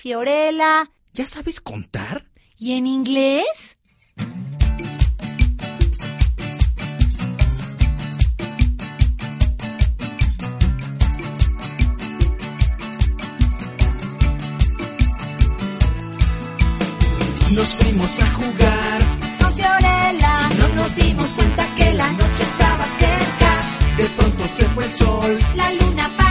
Fiorella. ¿Ya sabes contar? ¿Y en inglés? Nos fuimos a jugar Con Fiorella. y no nos dimos cuenta que la noche estaba cerca. De pronto se fue el sol. La luna